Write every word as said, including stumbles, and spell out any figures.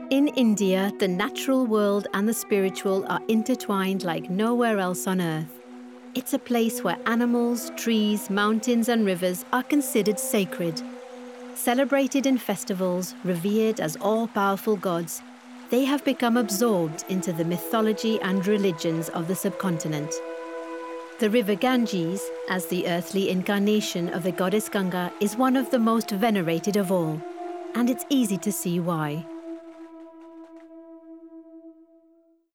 In India, the natural world and the spiritual are intertwined like nowhere else on earth. It's a place where animals, trees, mountains and rivers are considered sacred. Celebrated in festivals, revered as all-powerful gods, they have become absorbed into the mythology and religions of the subcontinent. The river Ganges, as the earthly incarnation of the goddess Ganga, is one of the most venerated of all, and it's easy to see why.